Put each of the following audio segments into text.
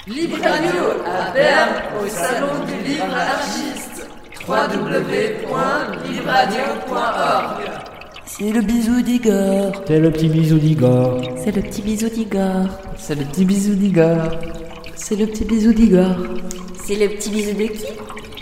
Libre Radio à Berne au Salon du Livre Anarchiste. www.libreradio.org. C'est le bisou d'Igor. C'est le petit bisou d'Igor. C'est le petit bisou d'Igor. C'est le petit bisou d'Igor. C'est le petit bisou d'Igor. C'est le petit bisou de qui?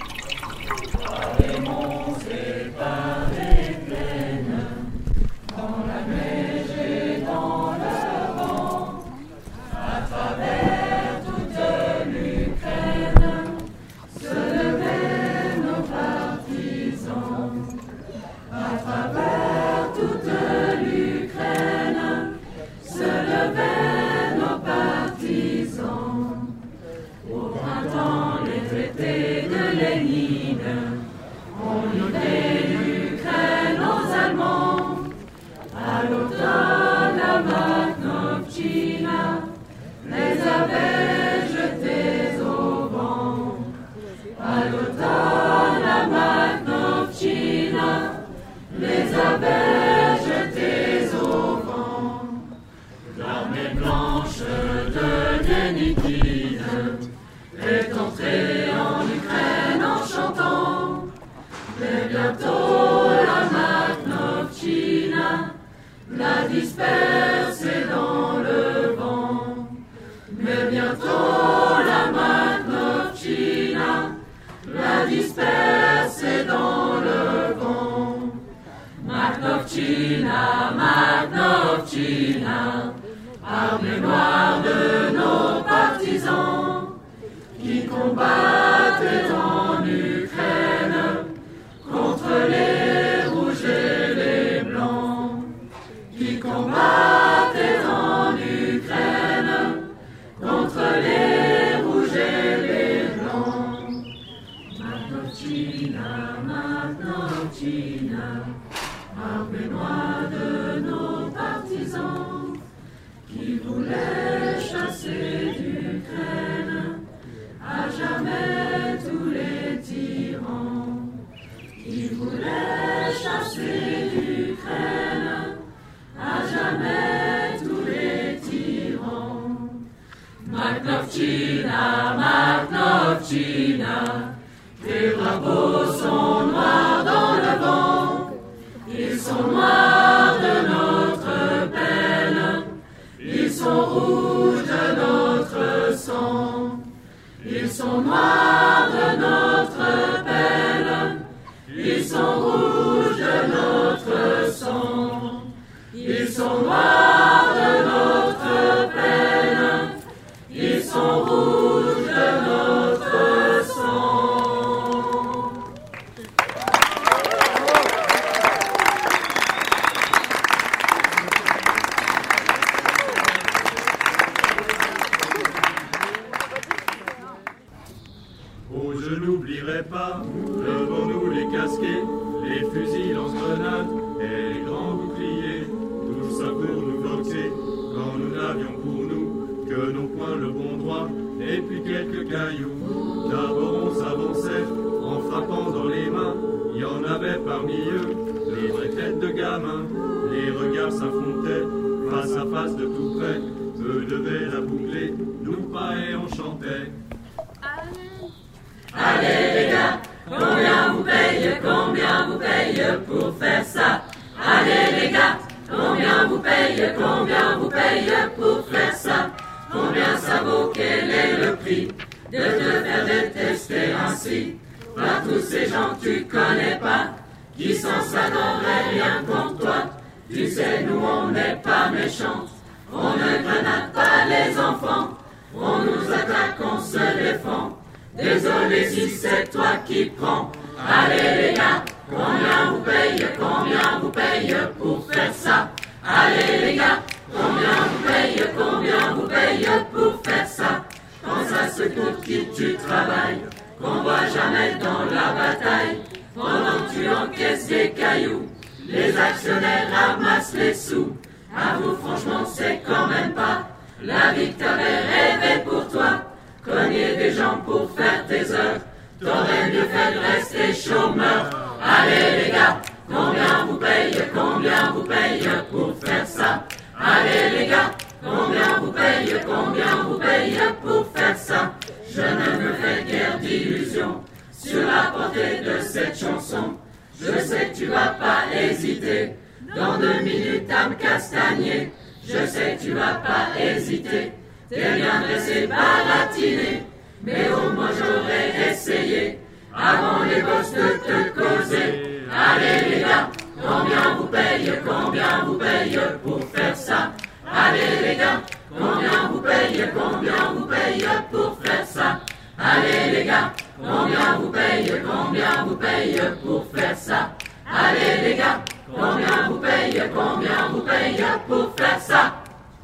T'aurais mieux fait de rester chômeur. Allez les gars, combien vous paye pour faire ça? Allez les gars, combien vous paye pour faire ça? Je sais que tu vas pas hésiter, dans 2 minutes à me castagner. Je sais que tu vas pas hésiter, t'es bien dressé, baratiné. Mais au moins j'aurais essayé, avant les gosses de te causer. Allez les gars, combien vous paye pour faire ça? Allez les gars, combien vous paye pour faire ça? Allez les gars, combien vous paye pour faire ça? Allez les gars, combien vous paye pour faire ça?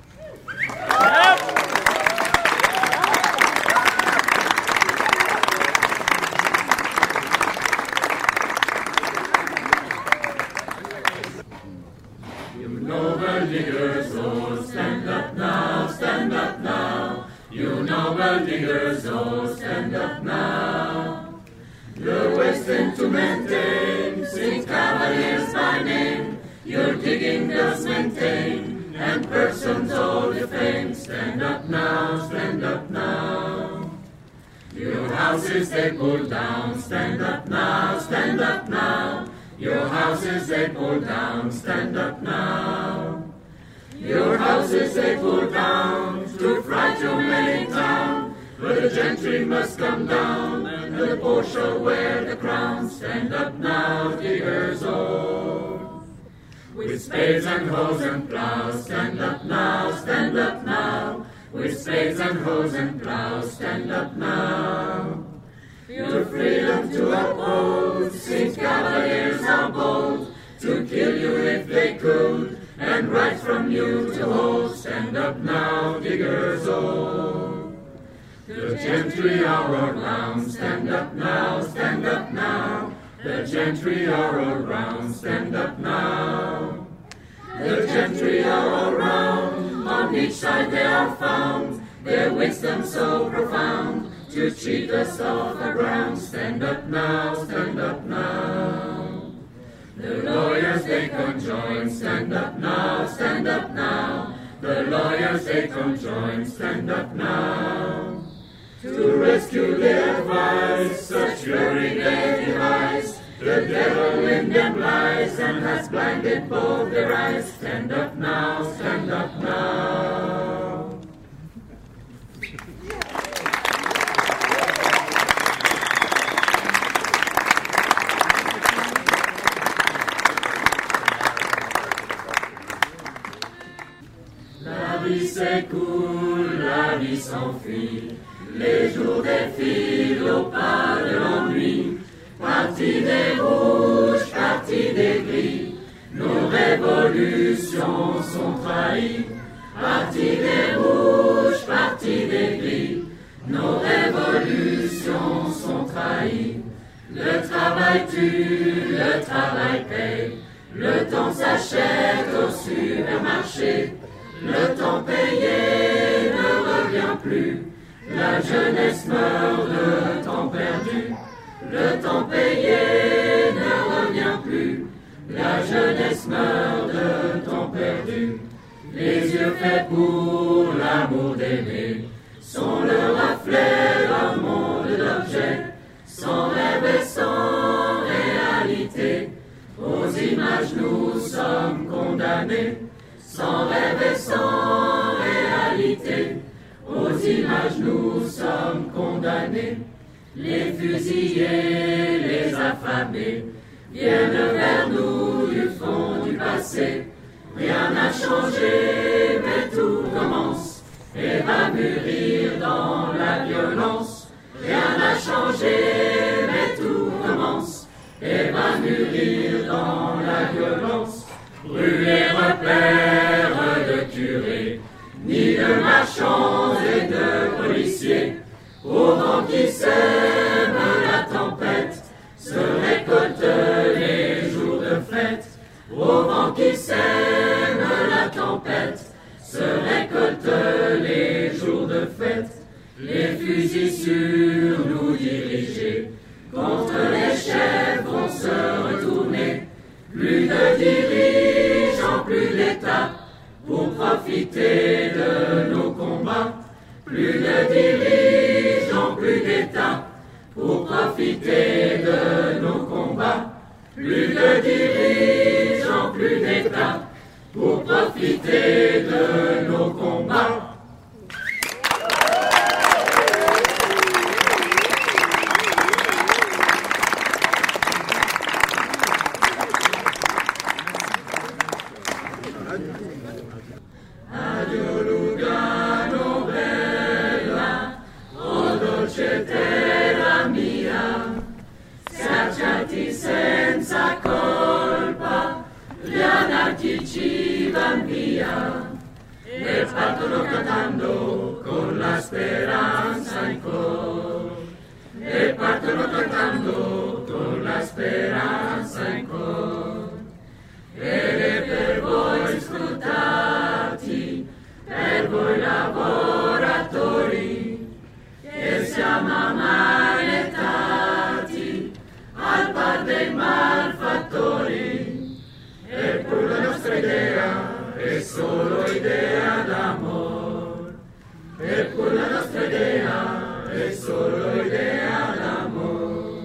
You noble diggers, oh, stand up now, stand up now. You noble diggers, oh, stand up now. You're wasting to maintain, six cavaliers by name. Your digging does maintain, and persons all your fame. Stand up now, stand up now. Your houses they pull down, stand up now, stand up now. Your houses they pull down, stand up now. Your houses they pull down, to fright your main town. But the gentry must come down, and the poor shall wear the crown. Stand up now, diggers all. With spades and hoes and plows, stand up now, stand up now. With spades and hoes and plows, stand up now. Your freedom to uphold, six cavaliers are bold, to kill you if they could, and right from you to hold. Stand up now, diggers all. The gentry are around, stand up now, stand up now. The gentry are around, stand up now. The gentry are around, on each side they are found, their wisdom so profound, to cheat us off the ground. Stand up now, stand up now. The lawyers they conjoin, stand up now, stand up now. The lawyers they conjoin, stand up now. To rescue their advice, such fury they devise. The devil in them lies, and has blinded both their eyes. Stand up now, stand up now. La vie s'écoule, la vie s'enfuit, les jours défilent au pas de l'ennui. Parti des rouges, parti des gris, nos révolutions sont trahies. Parti des rouges, parti des gris, nos révolutions sont trahies. Le travail tue, le travail paye, le temps s'achète au supermarché. Le temps payé ne revient plus, la jeunesse meurt de temps perdu. Le temps payé ne revient plus, la jeunesse meurt de temps perdu. Les yeux faits pour l'amour d'aimer sont le reflet d'un monde d'objets, sans rêve et sans réalité. Aux images nous sommes condamnés, sans rêve et sans réalité. Aux images nous sommes condamnés. Les fusillés, les affamés, viennent vers nous du fond du passé. Rien n'a changé, mais tout commence et va mûrir dans la violence. Rien n'a changé, mais tout commence et va mûrir dans la violence. Brûler repères de curés, ni de marchands et de policiers. Au vent qui sème la tempête, se récoltent les jours de fête. Au vent qui sème la tempête, se récoltent les jours de fête. Les fusils sur nous dirigés, contre les chefs vont se retourner. Plus de dirigeants, plus d'État, pour profiter de nos combats. Plus de dirigeants, plus d'État, pour profiter de nos combats. plus de dirigeants, plus d'États, pour profiter de nos combats. Addio Lugano bella, o dolce terra mia, schiacciati senza colpa, gli anarchici van via e partono cantando con la speranza in cor. E partono cantando con la speranza in cor. Ed per voi sfruttati, per voi lavoratori, che siamo ammanettati al par dei malfattori. Eppure la nostra idea è solo idea d'amor. Eppure la nostra idea è solo idea d'amor.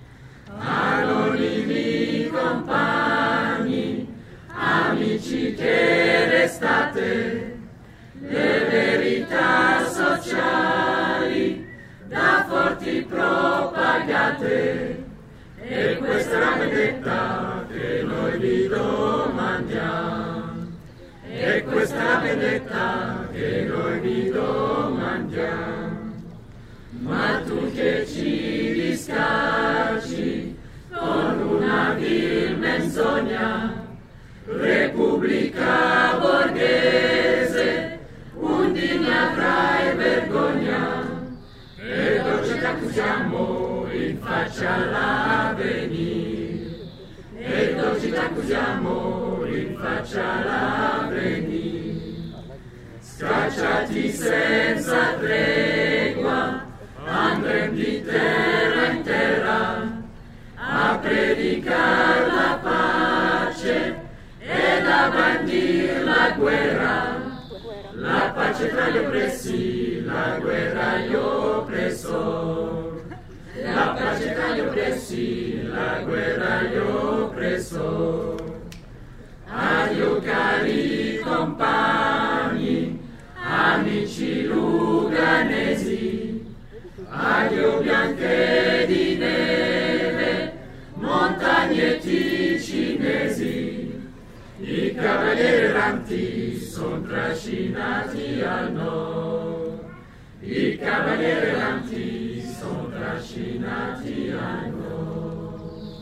Anonimi compagni, amici che restate, le verità sociali da forti propagate. E questa è la vendetta che noi vi domandiamo. E questa è la vendetta che noi vi domandiamo. Ma tu che ci discacci con una vil menzogna, Repubblica borghese, un di ne avrai vergogna, e dolce ti accusiamo in faccia all'avvenir, e dolce ti accusiamo in faccia all'avvenir. Scacciati senza tregua, andrem di terra in terra, a predicar la pace ed a bandir la guerra. La pace tra gli oppressi, la guerra agli oppressori. La pace tra gli oppressi, la guerra agli oppressori. Addio cari compagni, amici luganesi, addio bianche di neve, montagne ticinesi. I cavalieri erranti son trascinati al nord. I cavalieri erranti son trascinati al nord.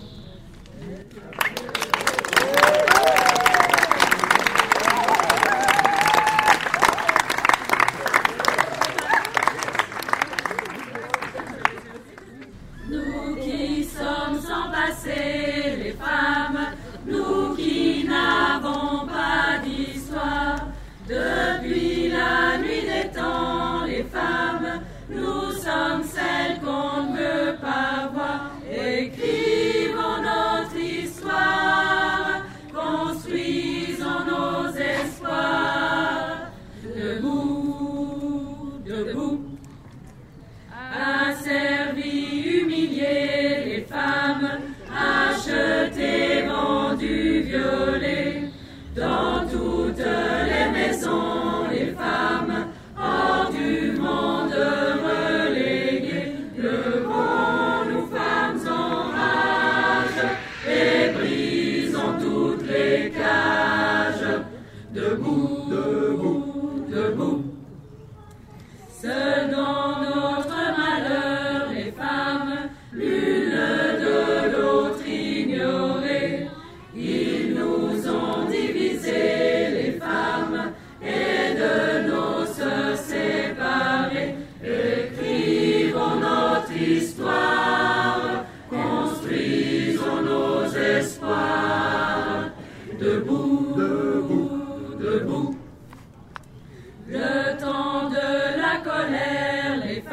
Nous qui sommes sans passé, les femmes, nous qui n'avons pas d'histoire, depuis la nuit des temps, les femmes, nous sommes celles qu'on ne veut pas voir. Écrivons notre histoire, construisons nos espoirs. Debout, debout, asservis, humiliés, les femmes, achetées, vendues, violées, dans toutes les maisons, les femmes, hors du monde reléguées. Levons-nous, femmes en rage, et brisons toutes les cages. Debout, debout, debout. Selon notre malheur, les femmes, l'une de l'autre ignorées, ils nous ont divisés, les femmes, et de nos sœurs séparées. Écrivons notre histoire, construisons nos espoirs. Debout, debout, debout. Le temps de la colère, les femmes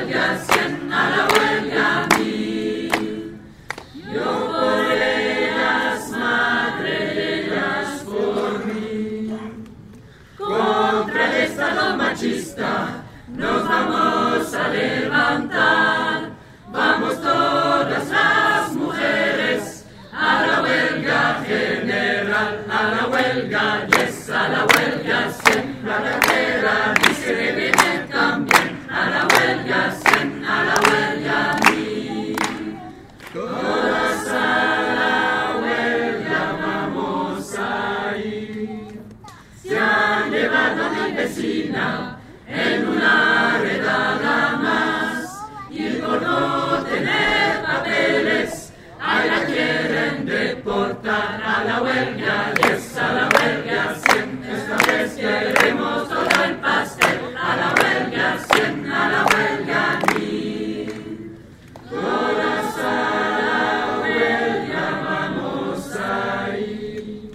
huelga, 100 a la huelga, 1000. Yo por ellas, madre, ellas por mí. Contra el Estado machista nos vamos a levantar. Vamos todas las mujeres a la huelga general, a la huelga, yes, a la huelga, 100, la carrera dice que viene también, a la huelga, 100, a la huelga, 1000. Todas a la huelga vamos a ir. Se han llevado a mi vecina en una redada más, y por no tener papeles, a la quieren deportar, a la huelga, yes, a la huelga, 100, esta vez queremos todo el pastel, a la huelga, 100, a la huelga, 1000. Todas a la huelga vamos a ir.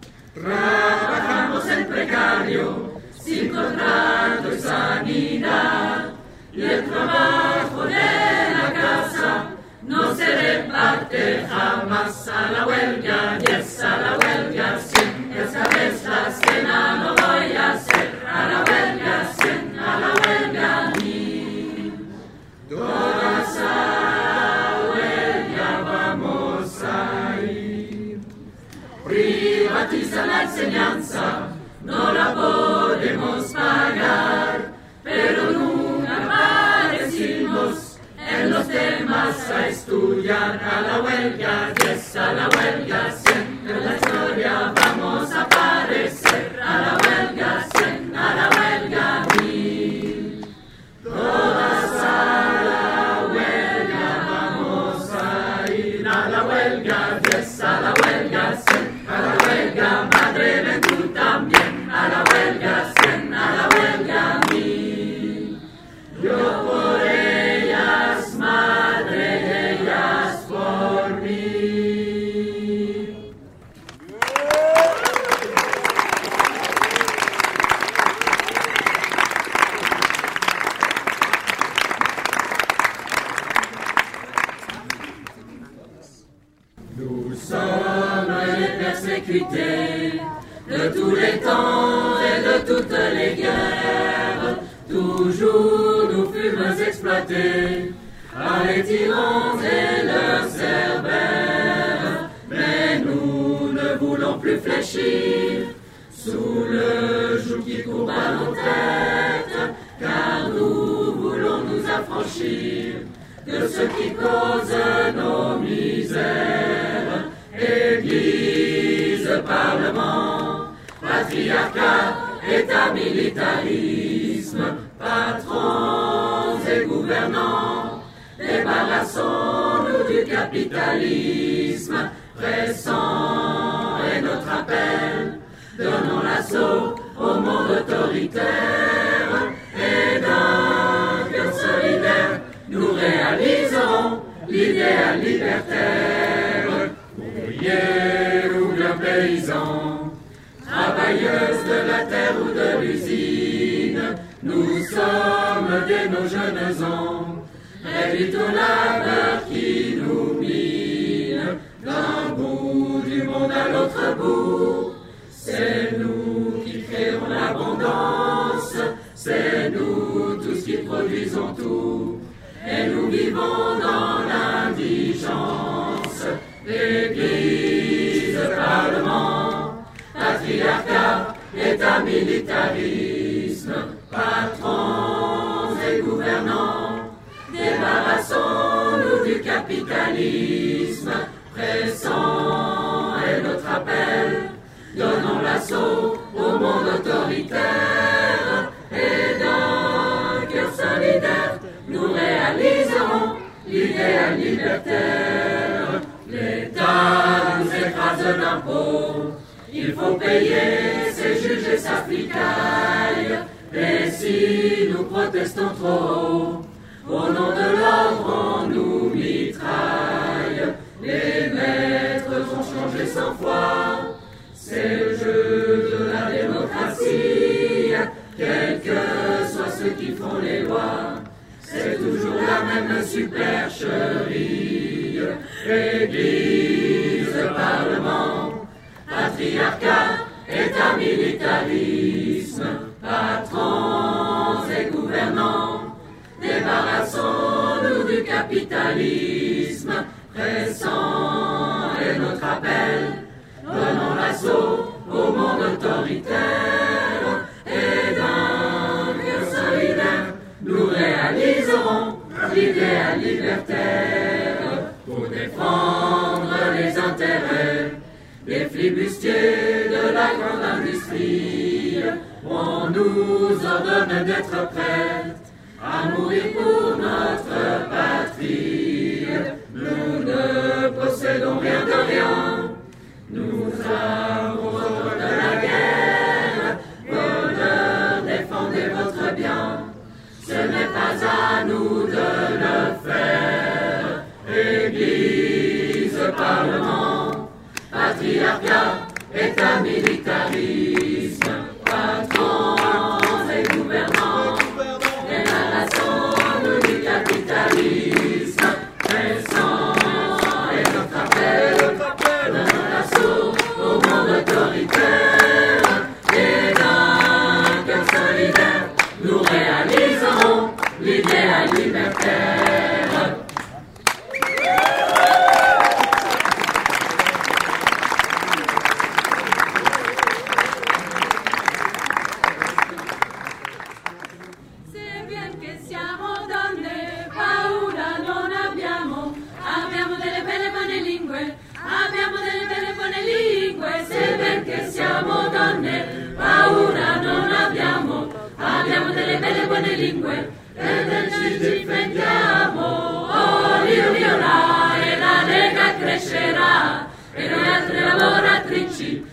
Trabajamos en precario, sin contrato y sanidad, y el trabajo de la casa no se reparte jamás, a la huelga, yes, a la huelga, 100, esta vez la cena no voy a hacer, a la huelga, 100, a la huelga, 1000. Todas a la huelga vamos a ir. Privatizan la enseñanza, no la podemos pagar, pero nunca parecimos en los temas a estudiar, a la huelga, yes, a la huelga, 100, en la historia vamos a aparecer, a la huelga, 100, a la huelga, 1000. Todas a la huelga vamos a ir, a la huelga, yes, a la huelga, 100, a la huelga, madre, ven tú también, a la huelga, 100, a la huelga, 1000. Yo por ellas, madre, ellas por mí. Nous sommes les persécutés de tous les temps et de toutes les guerres. Toujours nous fûmes exploités par les tyrans et leurs cerbères. Mais nous ne voulons plus fléchir sous le joug qui courbe à nos têtes, car nous voulons nous affranchir de ce qui cause nos misères. Église, Parlement, patriarcat, État, militarisme, patrons et gouvernants, débarrassons-nous du capitalisme, pressant est notre appel, donnons l'assaut au monde autoritaire, et d'un cœur solidaire, nous réaliserons l'idéal libertaire. Ouvriers ou bien paysans, travailleuses de la terre ou de l'usine, nous sommes dès nos jeunes ans, réduits au labeur qui nous mine, d'un bout du monde à l'autre bout. C'est nous qui créons l'abondance, c'est nous tous qui produisons tout, et nous vivons dans l'indigence. Église, Parlement, patriarcat, État, militarisme, patrons et gouvernants, débarrassons-nous du capitalisme, pressant est notre appel, donnons l'assaut au monde autoritaire, et d'un cœur solidaire, nous réaliserons l'idéal libertaire. L'État nous écrase d'impôts, il faut payer ses juges et sa flicaille. Et si nous protestons trop haut, au nom de l'ordre on nous mitraille. Les maîtres ont changé 100 fois, c'est le jeu de la démocratie. Quels que soient ceux qui font les lois, c'est toujours toujours la même supercherie. Église, Parlement, patriarcat, État, militarisme, patrons et gouvernants, débarrassons-nous du capitalisme, pressant est notre appel, donnons l'assaut au monde autoritaire, et d'un cœur solidaire, nous réaliserons l'idéal libertaire, pour défendre les intérêts des flibustiers de la grande industrie. On nous ordonne d'être prêts à mourir pour notre patrie. Nous ne possédons rien de rien, nous avons horreur de la guerre. Voleurs, défendez votre bien, ce n'est pas à nous de le faire. Église, Parlement, patriarcat, État, militarisme, patrons et gouvernants, débarrassons-nous du capitalisme, pressant est notre appel, donnons l'assaut au monde autoritaire, et d'un cœur solidaire, nous réaliserons l'idéal libertaire. Lingue, e ci difendiamo, oli oli olà, e la Lega crescerà, e noi altre lavoratrici,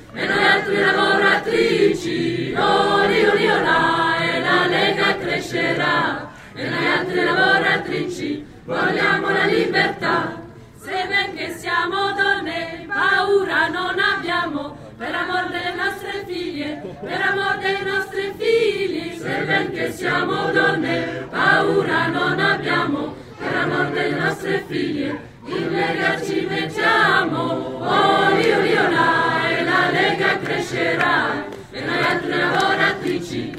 oli oli olà, e la Lega crescerà, e noi altre lavoratrici vogliamo la libertà, se ben che siamo donne, paura non abbiamo, per amor delle nostre figlie, per amor dei nostri figli, se ben che siamo donne, paura non abbiamo, per amor delle nostre figlie, in Lega ci mettiamo, oli oli olà, e la Lega crescerà, e noi altre lavoratrici,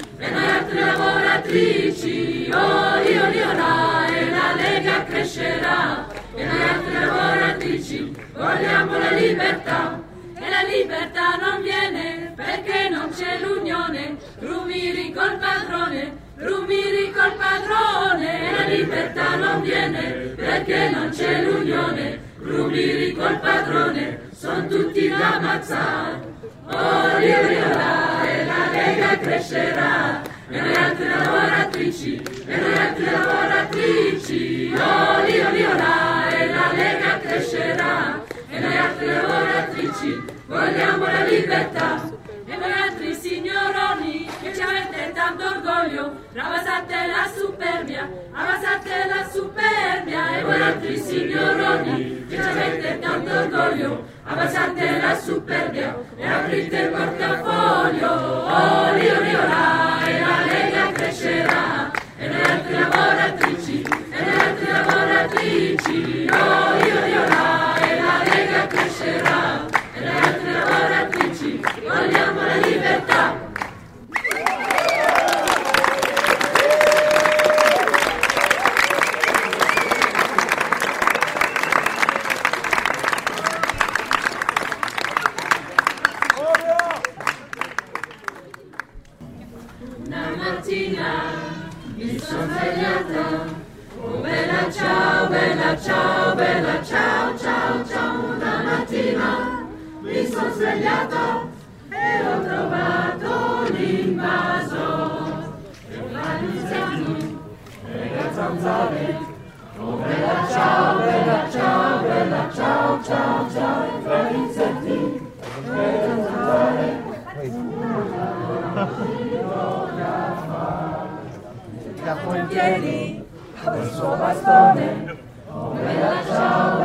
oli oli olà, e la Lega crescerà, e noi altre lavoratrici vogliamo la libertà. E la libertà non viene perché non c'è l'unione, rumiri col padrone, e la libertà non viene perché non c'è l'unione, rumiri col padrone, son tutti da ammazzare. Oli oli olà, e la Lega crescerà, e noi altre lavoratrici, oli oli olà, e la Lega crescerà, e noi altre lavoratrici vogliamo la libertà. E voi altri signoroni che ci avete tanto orgoglio, abbassate la superbia, e voi altri signoroni che ci avete tanto orgoglio, abbassate la superbia e aprite il portafoglio, oli oli olà, e la Lega crescerà, e noi altre lavoratrici, oli oli olà, e la Lega crescerà, e noi altre lavoratrici vogliamo la libertà. Una mattina mi sono svegliata, oh bella ciao, una mattina mi sono svegliata e ho trovato l'invaso, e la luciano, e le zanzare, oh bella ciao, e la insetti, e le zanzare, capo in piedi, col suo bastone, oh bella ciao,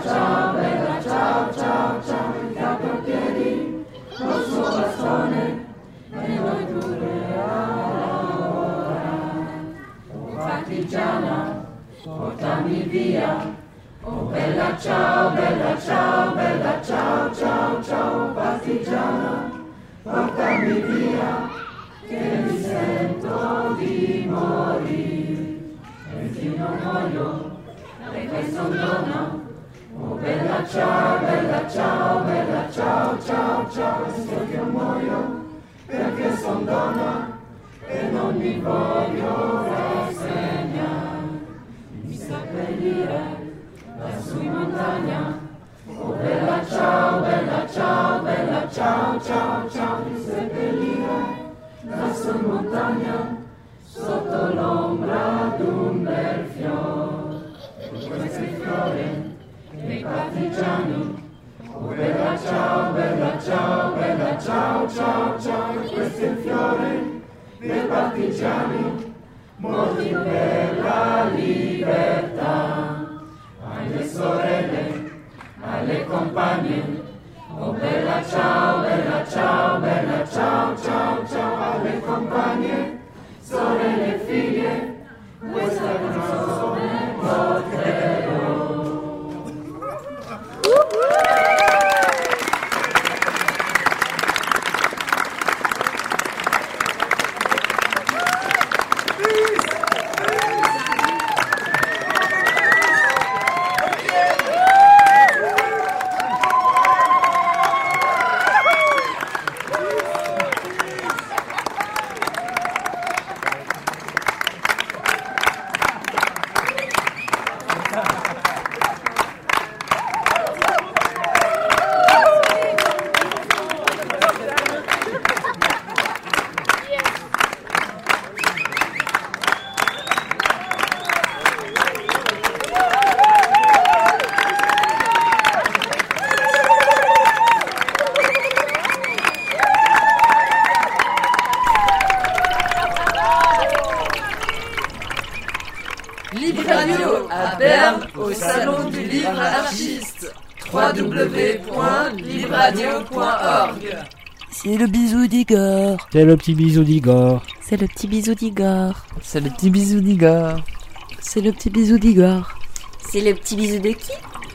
capo in piedi, col suo bastone, e noi pure a lavorare. Oh partigiana, portami via. Oh bella ciao, ciao, ciao, ciao, partigiana, portami via, che mi sento di morire. E se io non muoio, perché son donna. Oh bella ciao, ciao, ciao, ciao, se io muoio, perché son donna e non mi voglio rassegnare. Mi seppellire lassù in montagna. Oh bella ciao, ciao, ciao, ciao, mi seppellire lassù in montagna, sotto l'ombra d'un bel fiore. Questo è il fiore dei partigiani. Oh bella ciao, ciao, ciao, questo è il fiore dei partigiani, morti per la libertà. Alle sorelle, alle compagne, oh bella ciao, ciao, ciao, alle compagne, sorelle e figlie, questa canzone porterò. Libre Radio à Berne au Salon du Livre Anarchiste. www.libreradio.org. C'est le bisou d'Igor. C'est le petit bisou d'Igor. C'est le petit bisou d'Igor. C'est le petit bisou d'Igor. C'est le petit bisou d'Igor. C'est le petit bisou de qui?